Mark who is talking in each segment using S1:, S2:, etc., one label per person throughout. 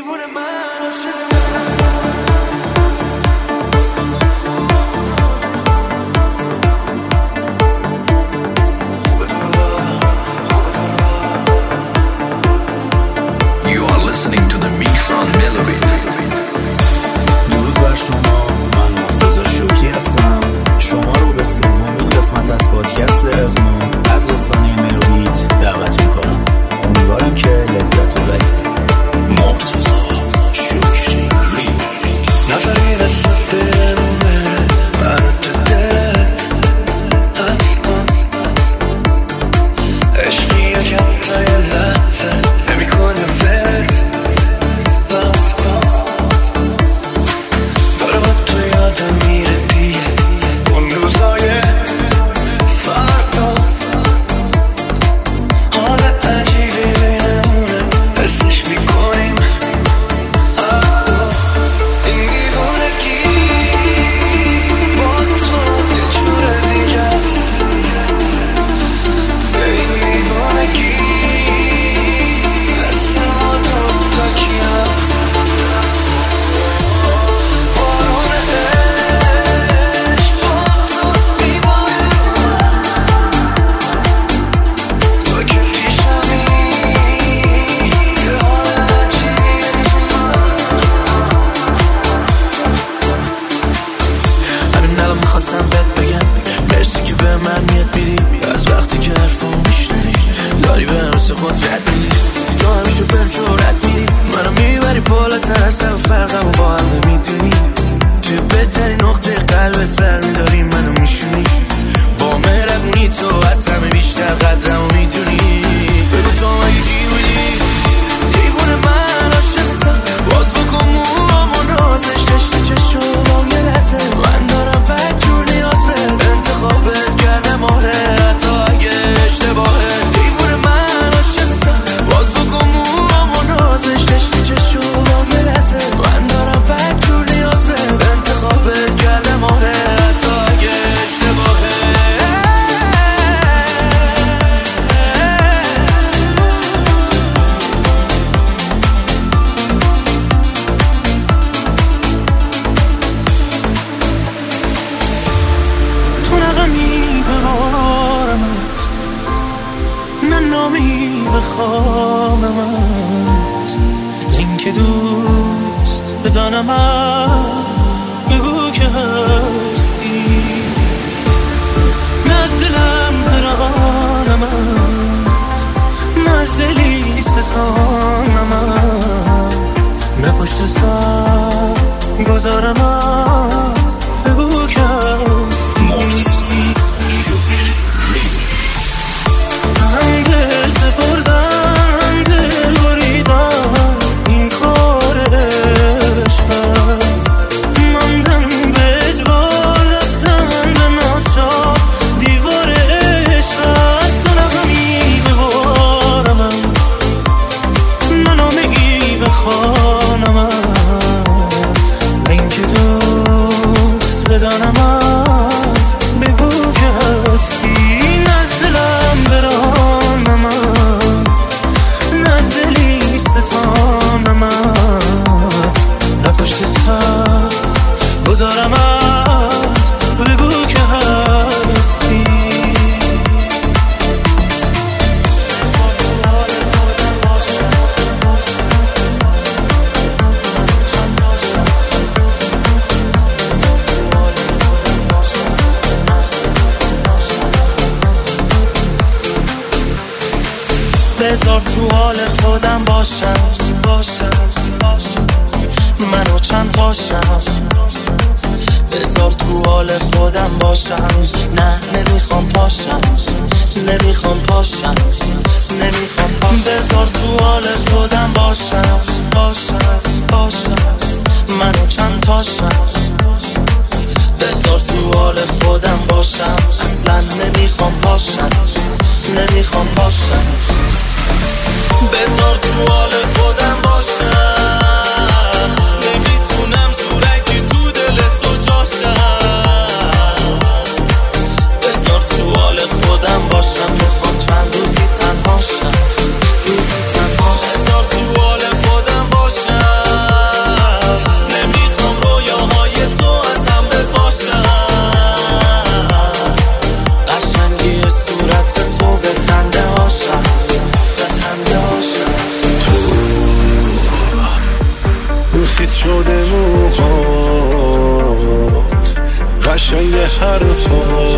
S1: دیوونه من
S2: You are listening to the Mix on Melody.
S3: درود بر شما، من مرتضی شوکی هستم. شما رو به سومین قسمت از پادکست اقما از رسانه ملودیت دعوت میکنم. امیدوارم که لذت ببرید. مرتضی شوکی
S4: نفری رسد بمونه من تو دلت حبس کن عشقی یکم تا یه لحظه نمی کنه فرد بحث کن داره با تو یادم میره دیگه اون روزای فردا حال عجیبی بینمونه حسش میکنیم این دیوانگی با تو یه جور دیگه است این دیوانگی مثل ما دوتا کی هست بارون عشق با تو دیوانه تو که پیشمی یه حال عجیبی تو من
S1: همین الان میخواستم بهت بگم مرسی که به من میاد بیدی از وقتی که حرفمو میشنوی داری به همس خود رد میدی تو همیشه بهم جرأت میدی منو میبری بالاتر از سر و فرقمو با هم نمیدونی توی بهترین نقطه قلبت برمیداری منو میشونی با مهربونی تو از همه بیشتر قدرمو میدونی بگو تو مگه دیوونه من عاشقتم باز بکن موامو نازش دشت چشم با یه لحظه من دارم فکر نیاز به انتخابت کردم آره حتی اگه اشتباهه دیوونه من عاشقتم باز بکن موامو نازش دشت چشم با یه لحظه من دارم فکر نیاز به انتخابت کردم آره حتی اگه اشتباهه تو نغمی ببارمت نه نامی بخواممت این که دوست بدانمت بگو که هستی نه از دلم برانمت نه از دلی ستانمت نه پشت سر گذارمت بگو که هستی هم دل سپردم هم دل بریدم این کار عشق است ماندم به اجبار رفتن به ناچار دیوار عشق است تو نغمی ببارمم نه نامگی بخوانمت نه اینکه دوست بدانمت بگو که هستی نه از دلم برانمت نه از دلی ستانمت نه پشت سر گذارمت بگو که هستی بذار تو حال خودم باشم منو چند تاشم بذار تو حال خودم باشم نه نمیخوام پاشم بذار تو حال خودم باشم منو چند تاشم بذار تو حال خودم باشم اصلا نمیخوام پاشم بذار تو حال خودم باشم نمیتونم زورکی تو دل تو جاشم بذار تو حال خودم باشم میخوام چند روزی تنها شم بذار تو حال خودم باشم
S4: حرفا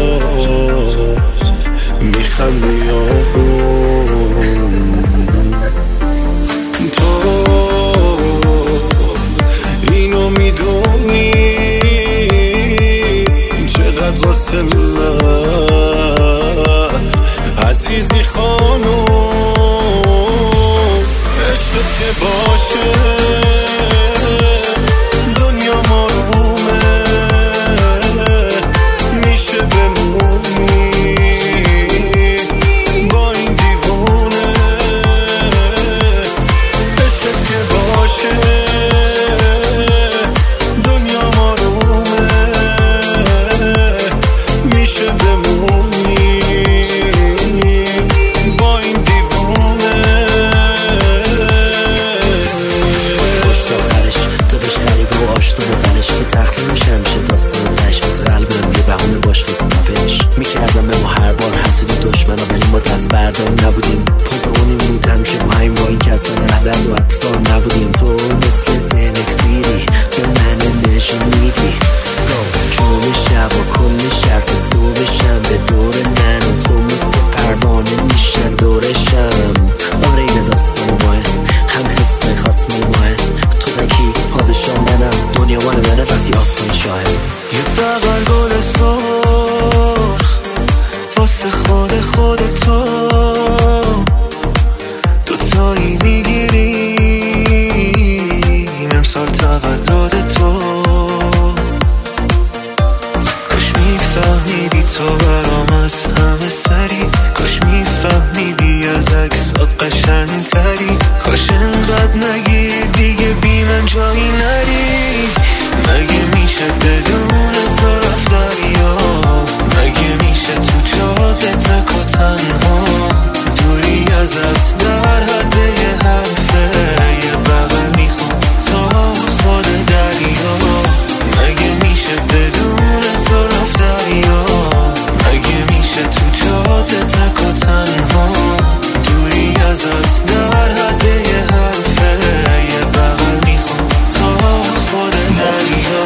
S4: میخنده یارون. تو اینو میدونی چقدر واسه من عزیزی خانوم. عشقت که باشه دنیا مارومه، میشه بمونی با این دیوونه. عشقت که باشه دنیا مارومه، میشه بمونی با این دیوونه.
S1: پشت آخرش تو بهش غریبه و آشنا و غلش که تخلیه میشه همیشه داستان تشخیص قلبم یه بهونه باش واسه تپش میکردم به ما هر بار حسودی دشمنا، ولی ما دست بردار نبودیم. پوزمونیم بود همیشه با این با این که اصلا اهلت و اتفاق نبودیم. تو مثل دلکسیری به من نشون میدی جون شب و کل شهر تا صبح شنبه دور من و تو مثل پروانه میشن دورشم. آره این داستان ماه هم حسه خاص ماه تو تکی پادشاه منم دنیا مال منه وقتی آسمان شاهه.
S5: یه بغل گل سرخ واسه خود تو دوتایی میگیریم امسال تولد تو. کاش میفهمیدی تو برام از همه سری، کاش میفهمیدی از عکسات قشنگتری، کاش انقدر نگی دیگه بی من جایی نری. مگه میشه بدون تو رفت دریا، مگه میشه تو جاده تک و تنها دوری ازت در حد یه حرفه یه بغل میخوام تا خود دریا. مگه میشه بدون تو رفت دریا، مگه میشه تو جاده تک و تنها دوری ازت در حد یه حرفه یه بغل میخوام تا خود دریا.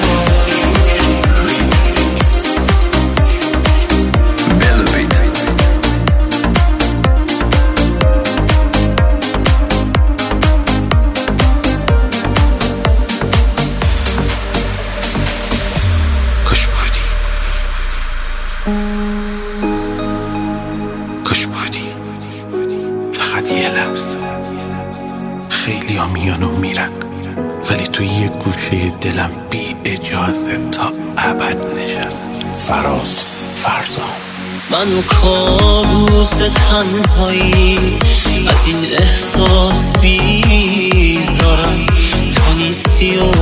S4: کاش بودی فقط یه لحظه. خیلی ها میان و میرن ولی تو یه گوشه دلم بی اجازه تا ابد نشست. فراز فرزان
S6: من کابوس تنهایی از این احساس بیزارم. تو نیستی و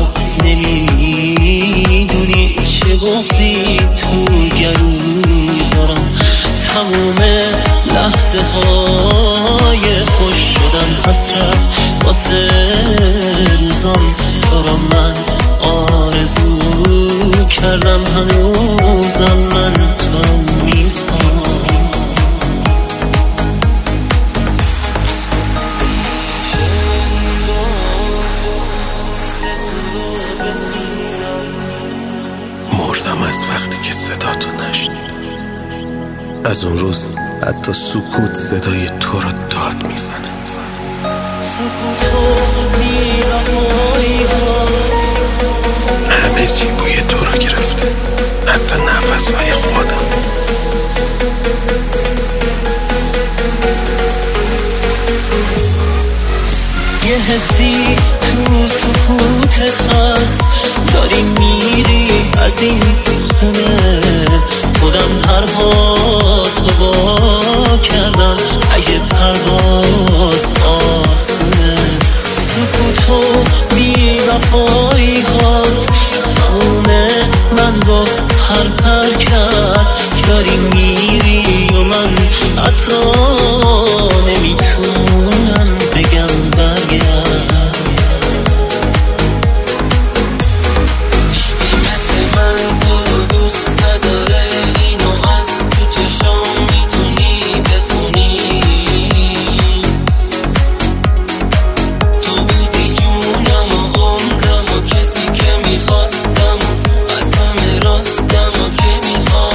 S6: نمیدونی چه گفتی تو گلو دارم. تموم لحظه های خوش شدن حسرت واسه روزام دارم. من آرزو کردم هنوزم من تو میخوام.
S4: مردم از وقتی که صداتو نشنیدم. از اون روز حتی سکوت صدای تو رو داد میزنه. همه چی بوی تو رو گرفته، حتی نفسهای خودم.
S6: یه حسی تو سکوتت هست، داری میری از این خونه. خودم پروازو با کردم اگه پرواز آسونه. سکوت و بی‌وفایی هات تمومه من رو پر کرد. داری میری و من حتی نمیتونم بگم برگرد.
S7: راستم و که میخوام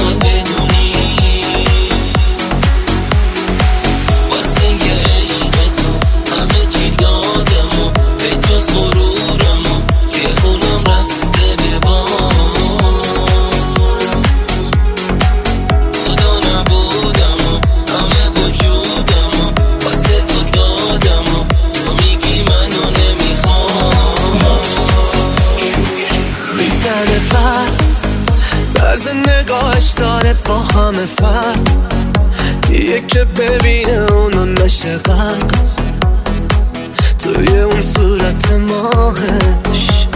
S5: همه فرق یک که ببینه اونو نشه غرق توی اون صورت ماهش.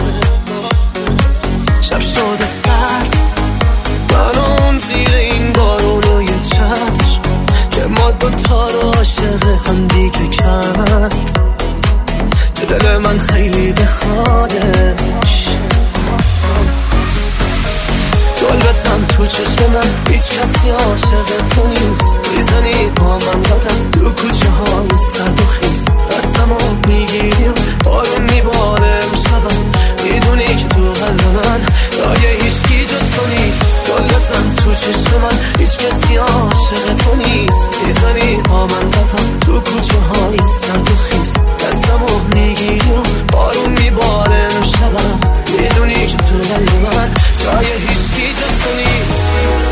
S5: شب شده سرد من اون زیر این بارون و یه چتر که ما دوتا رو عاشق هم دیگه کرد تو دل من خیلی بخوادش. گل بزن تو چشم من هیچ کسی عاشق تو نیست میزنی با من قدم تو کوچه های سرد و خیز دستمو میگیری و بارون میباره امشبم میدونی که تو قلب من جای هیچکی جز تو نیست. گل بزن تو چشم من هیچ کسی عاشق تو نیست میزنی با من قدم تو کوچه های سرد و خیز دستمو میگیری و بارون میباره امشبم میدونی که تو قلب من جای هیچکی جز تو نیست.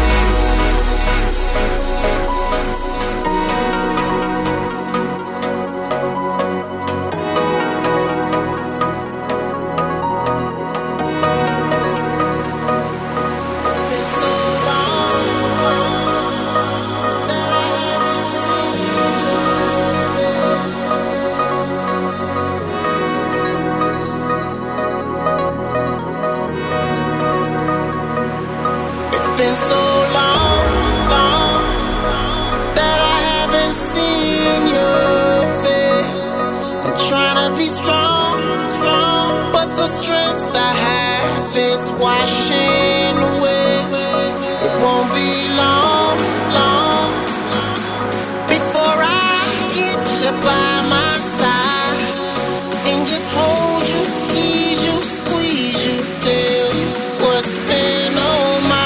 S7: Been so long, long that I haven't seen your face. I'm trying to be strong, strong, but the strength I have is washing away. It won't be long, long before I get you by my side and just hold you, tease you, squeeze you, tell you what's been on my.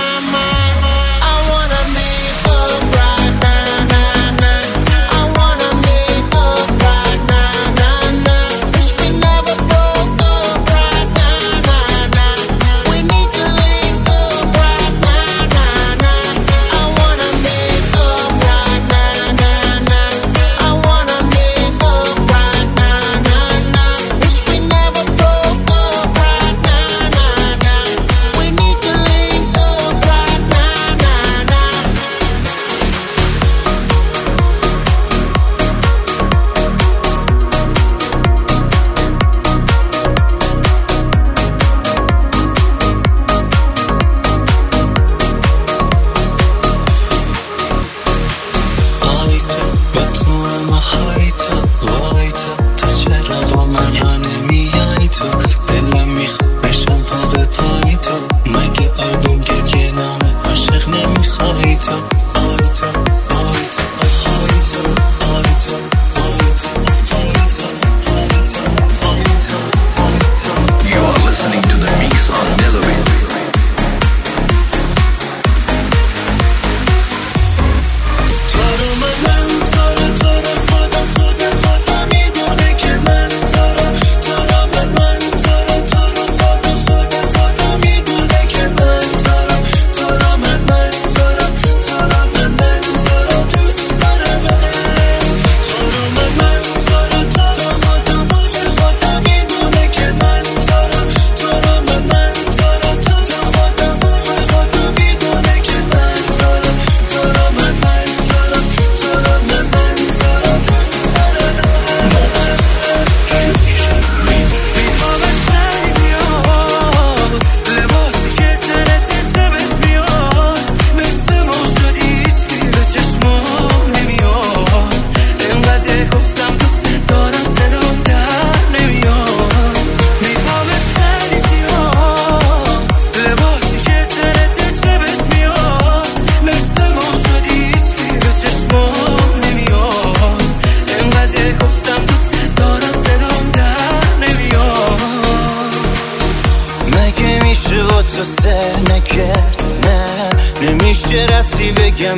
S5: نمیشه رفتی بگم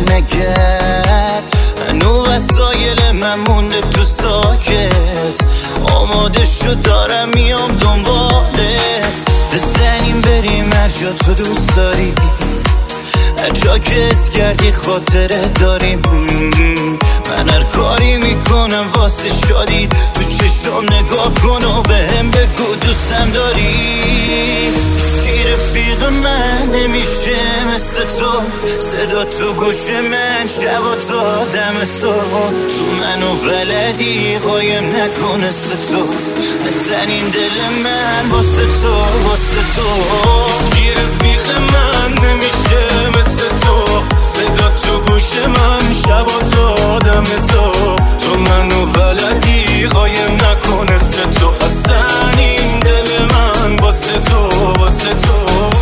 S5: برنگرد هنو وسایل من مونده تو ساکت آماده شد دارم میام دنبالت بزنیم بریم هر جا تو دوست داری هر جا که اس کردی خاطره داریم من هر کاری میکنم واسه شادی تو چشم نگاه کن و به هم بگو دوستم داری گیر
S6: رفیق من نمیشه مثل تو، صدا تو گوش من شب و تا دم صبح، تو منو بلدی قایم نکن مثل تو، مثل این دل من واسه تو واسه تو. رفیق من نمیشه مثل تو، صدا تو گوش من شب و تا دم صبح، تو منو بلدی قایم نکن مثل تو، اصلا این دل من واسه تو واسه تو.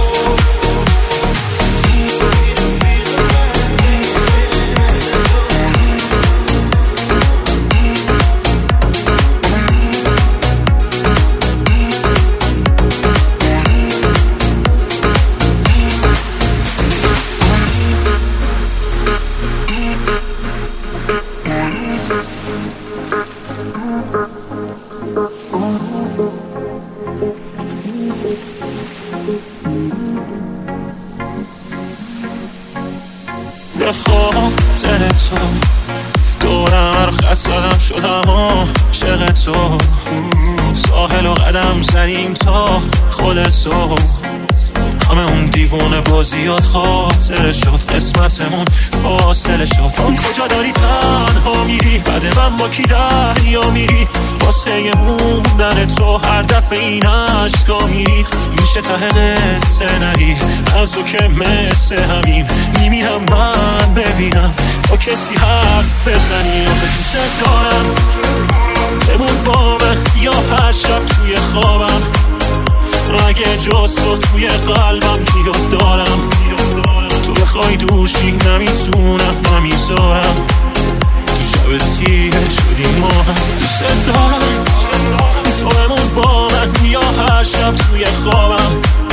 S5: به خاطر تو دورم خستم شدم عاشق تو، ساحل و قدم زدیم تا خود صبح، همه اون دیوونه بازیات خاطره شد، قسمتمون فاصله شد. اون کجا داری تنها میری، بعد من با کی دریا میری، واسه موندن تو هر دفعه این عشقا میری، میشه ته قصه نری از او که مثل همین میمیرم من ببینم با کسی حرف بزنی. آخه دوست دارم بمون با من یا هر شب توی خوابم، اگه جز تو توی قلبم کیو دارم، تو بخوای دوشی نمیتونم نمیذارم، تو شب تیه شدیم ما هم. دوست دارم تو بمون با من یا هر شب توی خوابم،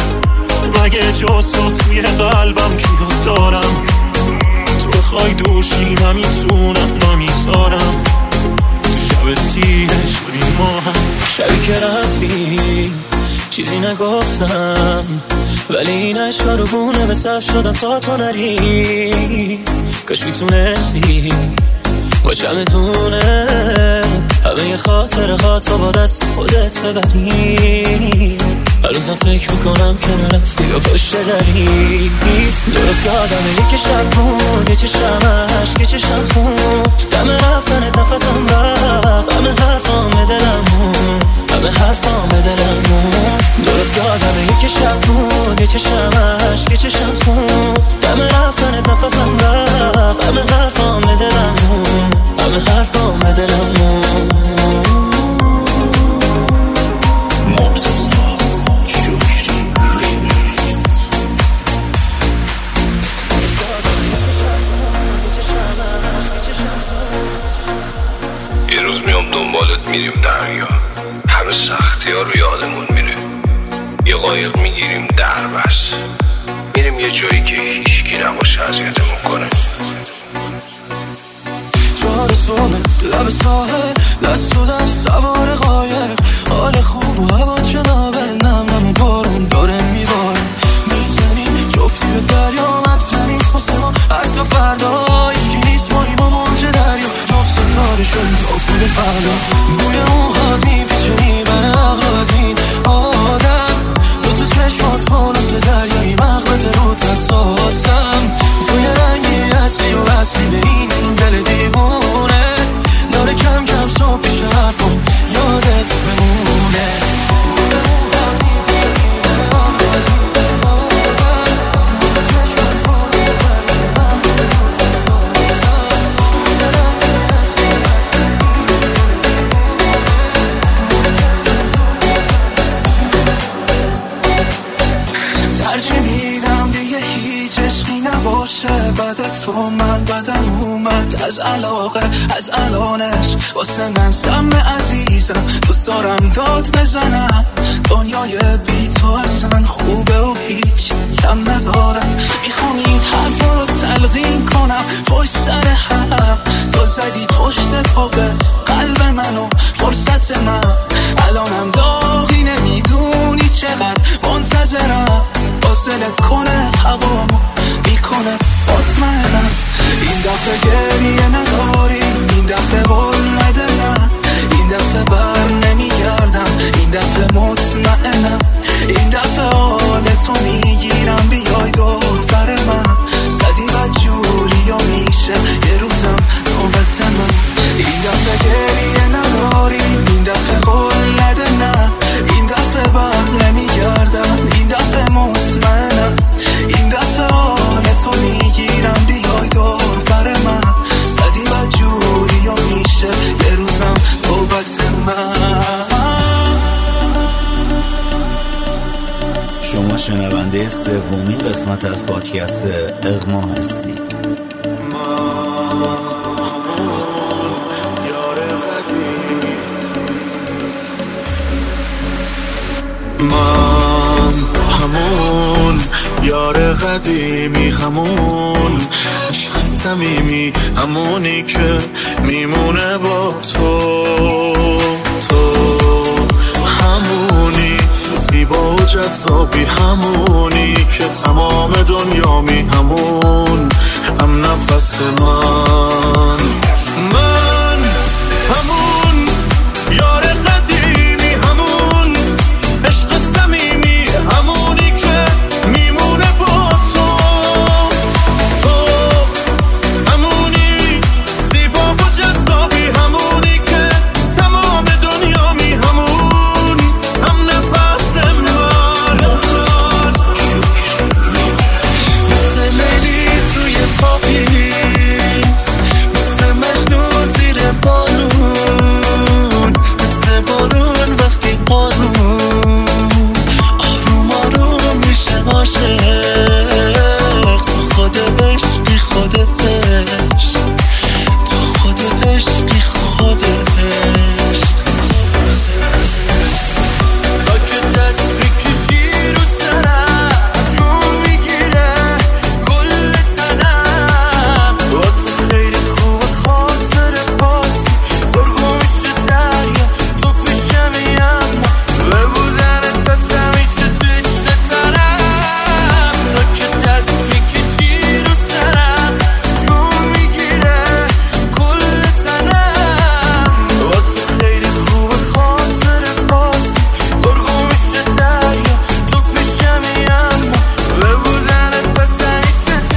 S5: اگه جز تو توی قلبم کیو دارم، تو بخوای دوشی نمیتونم نمیذارم، تو شب تیه شدیم ما هم.
S6: شبی که رفتی چیزی نگفتم، ولی این عشقا رو گونه به صف شدن تا تو نری، کاش میتونستی با چمتونه همه خاطره ها تو با دست خودت ببری. هر روزم فکر میکنم که نرفتی یا پشت دری، درست یادمه که شب بود یه چشم عشق یه چشم خون، دم رفتنت نفسم رفت، همه حرفام دلمون همه حرفام دلمون. درست یادمه که شب بود یه چشم عشق یه چشم خون، دم رفتنت نفسم رفت، همه حرفام دلمون همه حرفام دلمون.
S2: یه روز میام دنبالت میریم دریا، همه سختی ها رو یادمون میره، یه قایق میگیریم در بس، میریم یه جایی که هیچکی نباشه اذیتمون کنه.
S1: چهار صبح لب ساحل دست و دست سوار قایق، حال خوب و هوا جنابه، نم نم بارون داره میباره، میزنیم جفتی به دریا، مطمئن نیست واسه ما حتی فردا، هیچکی نیست مایی ما موج دریا، جفت ستاره شدیم تا افول فردا، بوی موهات میپیچه میبره عقل از این آدم، تو چشمات فانوس دریایی مغرب روت حساسم، تو یه رنگی هستی و هستی به این دل دیوونه، داره کم کم صبح پیش حرفم یادت بمونه. بعد تو من بدم اومد از علاقه از الانش، واسه من سم عزیزم دوست دارم داد بزنم، دنیای بی تو اصلا خوبه و هیچ کم ندارم، میخوام این حرف رو تلقین کنم پشت سر هم، تو زدی پشت پا به قلب منو فرصت من، الانم داغی نمیدونی چقدر منتظرم، واصلت کنه هوامو میکنه مطمئنم، این دفعه گریه نداری، این دفعه قول ندارم، این دفعه بر نمیگردم، این دفعه مطمئنم، این دفعه حال تو
S3: شما شنونده سومین قسمت از پادکست اغما هستید.
S1: من همون یار قدیمی، همون عشق صمیمی، همونی که میمونه با تو همونی زیبا و جذابی، همونی که تمام دنیامی، همون هم نفس من همون یار قدیمی، همون عشق صمیمی، همونی که میمونه با تو همونی زیبا و جذابی، همونی که تمام دنیامی، همون هم نفس من مثل لیلی توی پاپیز، مثل مجنون زیر بارون، مثل بارون وقتی بارون آروم آروم میشه عاشق. تو خود عشقی، خود عشق، تو خود عشقی، خود عشق. تا که دست بکشی رو سرم جون میگیره کل تنم، با تو خیلی خوب خاطر بازی برگو میشه دریا تو پیشمی، اما ببوزن تسم میشه تو عشق تنم. تا که دست بکشی رو سرم جون میگیره کل تنم، با تو خیلی خوب خاطر بازی برگو میشه دریا تو پیشمی، اما ببوزن تسم میشه تو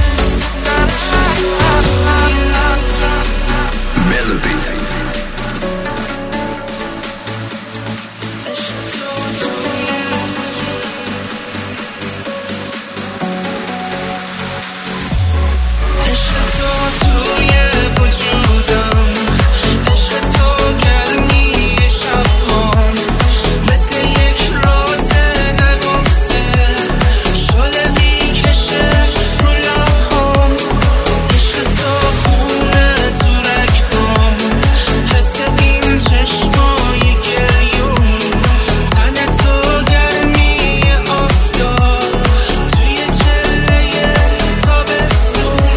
S1: عشق تو توی وجودم، عشق تو گرمی شبام، مثل یک راز نگفته شده میکشه رو لبام. عشق تو خونه تو رگبام، حس این چشمای گریون، تن تو گرمی آفتاب توی چله تابستون.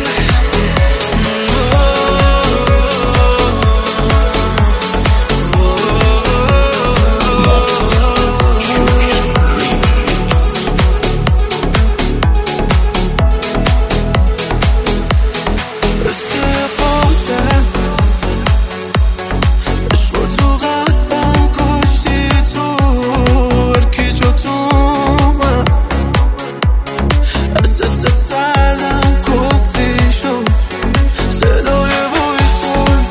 S1: استقامتم عشق تو قلبم کشتی، تو هرکی جا تو من احساس سردم کفری شد، صدای ویسون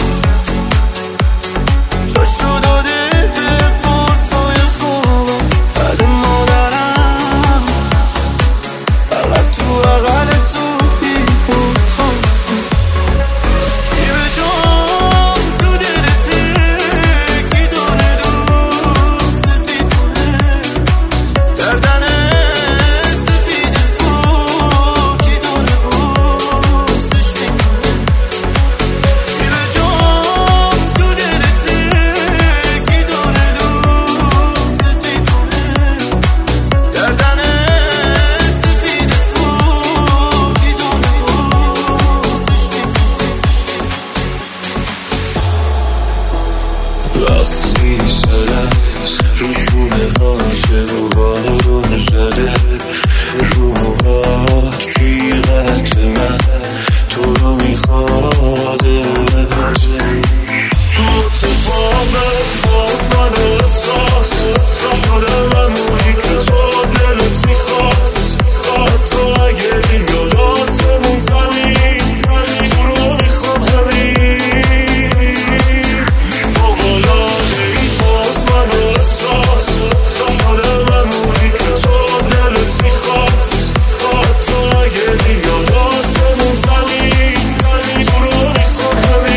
S1: داشتو داده به پرسای خوابم، بعد مادرم فقط تو اقل تو بی بود خواب. به جام تو دلته کی داره دوست دیدونه، دردن سفید تو کی داره بوسش میکنه. به جام تو دلته کی داره دوست دیدونه، دردن سفید تو کی داره بوسش میکنه. وقتی سرت رو شونه هاشه و بارون زده رو موهات کی قد من تو رو میخوادت، اتفاقت باز من احساس شدم همونی که تو دلت میخواست. حتی اگه یاد آسمون زمین تو رو میخوام همین فوق‌العاده ای، باز من احساس شدم همونی که تو دلت میخواست. حتی اگه یاد آسمون زمین تو رو میخوام همین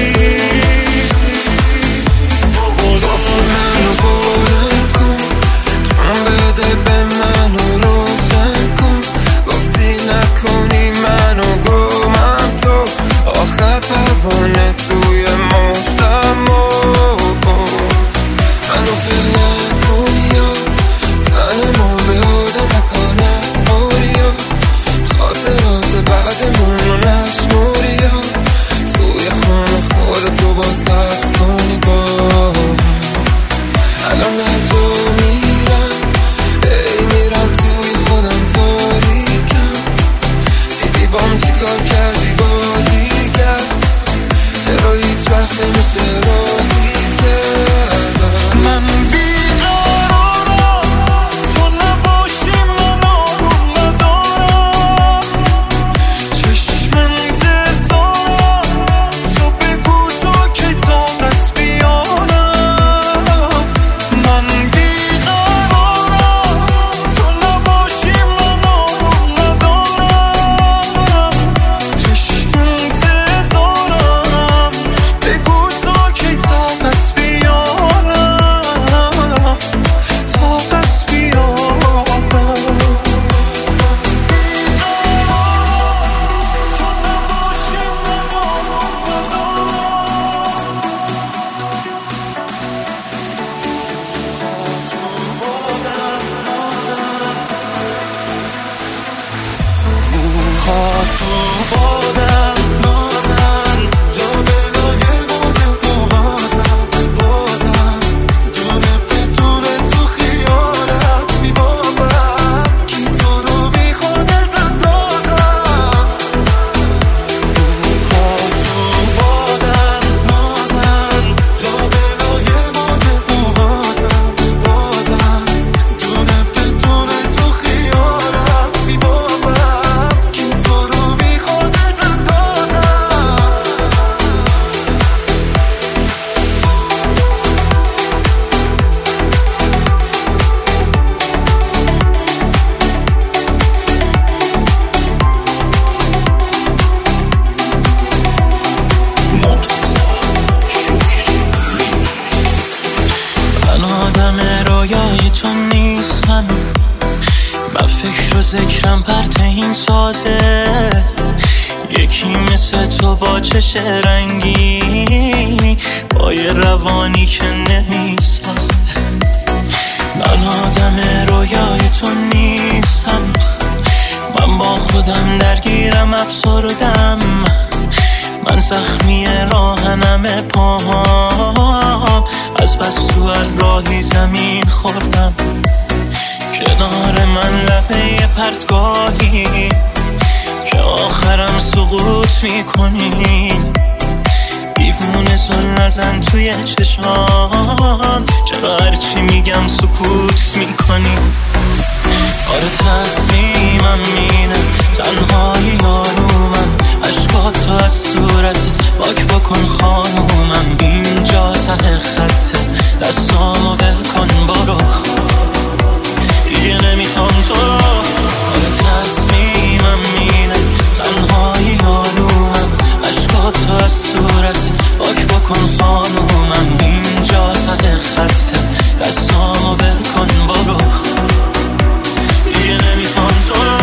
S6: و ذکرم پرت این سازه، یکی مثل تو با چش رنگی، با یه روانی که نمیسازه. من آدم رویای تو نیستم، من با خودم درگیرم افسردم، من زخمی راهنم پاهام، از بس تو راهی زمین خوردم. کنار من لبه پرتگاهی که آخرم سقوط میکنی، دیوونه زل نزن توی چشمان، چرا هرچی میگم سکوت میکنی؟ آره تصمیمم اینه، تنهایی یارومم، عشقاتو از صورت پاک بکن خانومم، اینجا ته خطه، دستامو ول کن برو، دیگه نمیخوام تو رو. آره تصمیمم اینه، تنهایی یارومم، عشقاتو از صورت پاک بکن خانومم، اینجا ته خطه، دستامو ول کن برو، دیگه نمیخوام تو رو.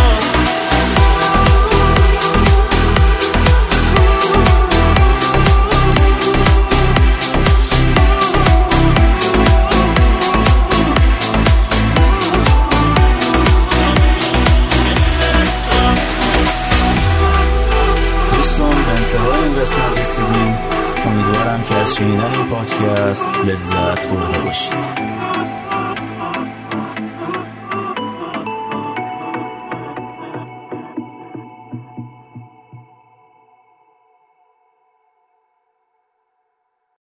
S3: قسمت رسیدیم. امیدوارم که از شنیدن این پادکست لذت برده باشید.